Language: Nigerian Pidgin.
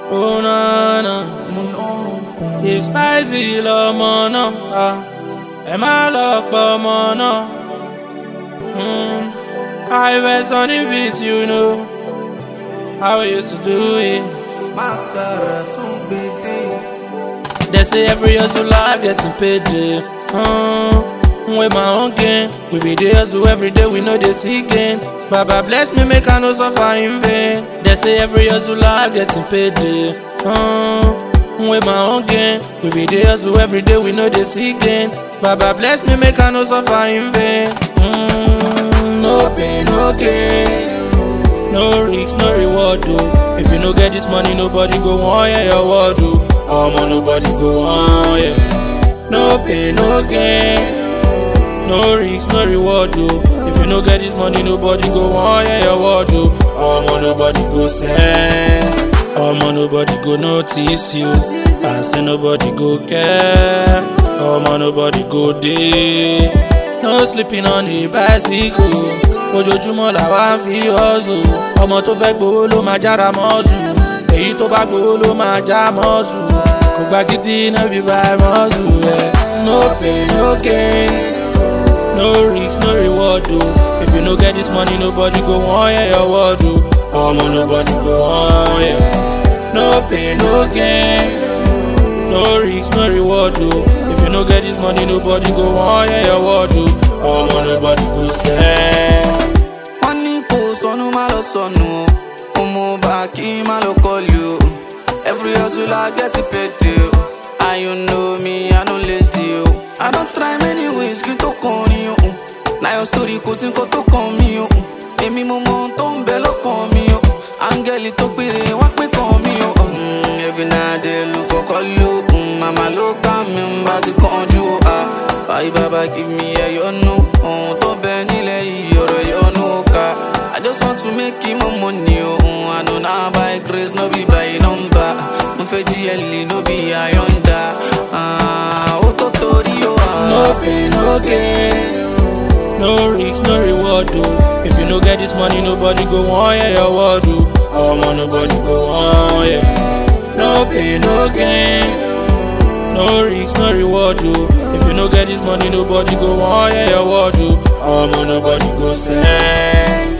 Oh na na, it's spicy lọ́mọ náà. Ẹ má lọ pọ̀ ọmọ náà. I was on the beat, you know how I used to do it. Mascara tún gbèdé. They say every hustler getting paid. With my own gain, we be dey hustle every day, we know they see gain. Baba bless me, make I no suffer in vain. They say every hustler getting paid. With my own gain, we be dey hustle every day, we know they see gain. Baba bless me, make I no suffer in vain. No pain, no gain. No risk, no reward, oh. If you no get this money, nobody go on, yeah, your word, oh. Nobody go on, yeah. No pain, no gain. No risk, no reward, oh. If you no get this money, nobody go on, yeah, your word, oh. Nobody go send. Nobody go notice you. I say nobody go care. Nobody go day. No sleeping on the bicycle. Ojoojúmọ́ làwa ń fi hustle. Ọmọ tó fẹ́ gbowó ló máa jára mọ́ọ̀sù. Èyí tó bá gbowó ló máa já mọ́ọ̀sù. Kò gba gidi náà bí bá mọ́ọ̀sù. No pain, no gain. No risk, no reward, oh. If you no get this money, nobody go on, yeah, your word, oh. Nobody go on, yeah. No pain, no gain. No risk, no reward, oh. If you no get this money, nobody go on, yeah, your word, oh. Nobody go send. Money post sọnù má lọ sọnù o. Ọmọ ọba kí má lọ kọlu o. Every hustler get it paid o. And you know me, I no lazy o. I don try many ways kí n tó kọrin o. Na your story kò sí nǹkan tó kàn mí o. Èmi mo mọ ohun tó ń bẹ lọ́kàn mi o. Áńgẹ́lì tó péré wá pé kàn mí o. Every night they look for kọlu. Mama ló ká mi ń bá ti kánjú o. Báyìí bàbá give me ẹ̀yọ́nú. Ohun tó bẹ nílẹ̀ yìí ọ̀rọ̀ ẹ̀yọ́nú ká. I just want to make him more money o. I know now by grace no be by number. Mo fẹ́ GL no be Ayọ̀ǹda. Ó tó torí o. No pain, no gain. No risk, no reward, oh. If you no get this money, nobody go on, yeah, your word, oh. Nobody go on, yeah. No pain, no gain. No risk, no reward, oh. If you no get this money, nobody go on, yeah, your word, oh. Nobody go send.